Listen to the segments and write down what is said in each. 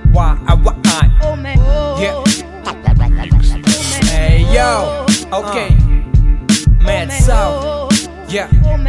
Yeah. Hey yo, okay. Mad South. Yeah.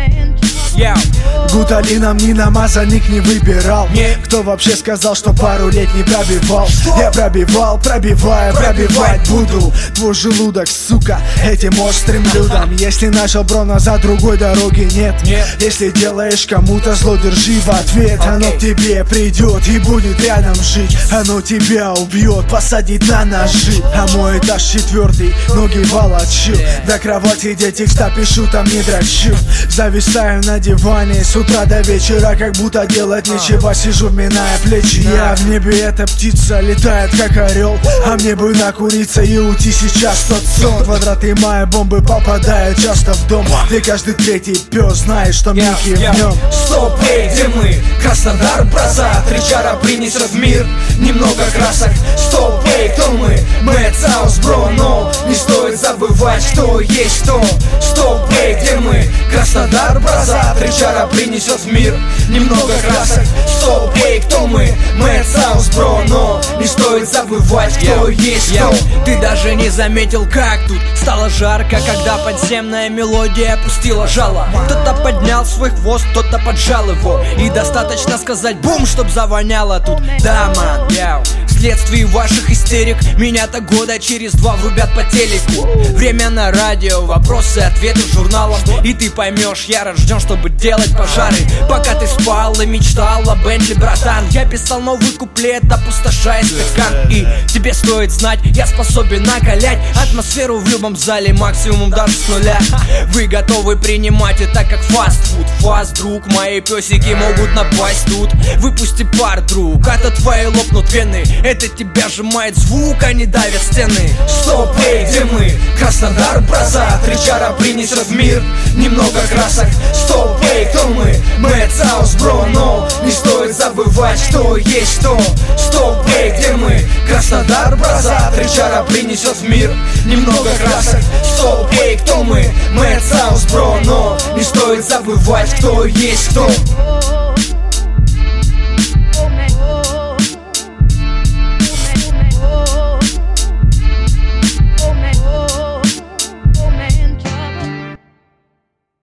Yeah. Гутали нам ни намазанник не выбирал. Кто вообще сказал, что пару лет не пробивал? Я пробивал, пробиваю, пробивать буду. Твой желудок, сука, этим острым блюдом. Если начал, бро, назад другой дороги нет. Если делаешь кому-то зло, держи в ответ. Оно к тебе придет и будет рядом жить. Оно тебя убьет, посадит на ножи. А мой этаж 4, ноги волочу. До кровати детекста пишу, там не дрочу. Зависаю на диване с утра до вечера, как будто делать нечего. Сижу, вминая плечи. Я в небе, эта птица летает как орел. А мне бы накуриться и уйти сейчас в тот сон. Квадраты мои бомбы попадают часто в дом. Ты каждый третий пес знаешь, что Микки в нем. Стоп, эй, где мы? Краснодар, браза. Тричара принесет в мир немного красок. Стоп, эй, кто мы? Mad South, бро, но не стоит забывать, кто есть кто. Стоп, эй, где мы? Краснодар, браза. Тричара принесет в мир немного красок. Стоп, эй, кто мы? Mad South, бро, но не стоит забывать, кто есть кто. Ты даже не заметил, как тут стало жарко, когда подземная мелодия опустила жало. Кто-то поднял свой хвост, кто-то поджал его. И достаточно сказать бум, чтоб завоняло тут. Да, ман, яу. Вследствие ваших истерик меня-то года через 2 врубят по телеку. Время на радио, вопросы, ответы в журналах. И ты поймешь, я рожден, чтобы делать пожары. Пока ты спал и мечтал о Бентли, братан, я писал новый куплет, опустошая стакан. И тебе стоит знать, я способен накалять атмосферу в любом зале, максимум даже с нуля. Вы готовы принимать это как фастфуд. Фаст, друг, мои песики могут напасть тут. Выпусти пар, друг, это твои лопнут вены. Это тебя сжимает звук, а не давят стены. Стоп, эй, где мы? Краснодар, браза. Тричара принесет в мир немного красок. Стоп, эй, кто мы? Mad South, бро, но не стоит забывать, кто есть кто. Стоп, эй, где мы? Краснодар, браза. Тричара принесет в мир немного красок. Стоп, эй, кто мы? Mad South, бро, но не стоит забывать, кто есть кто.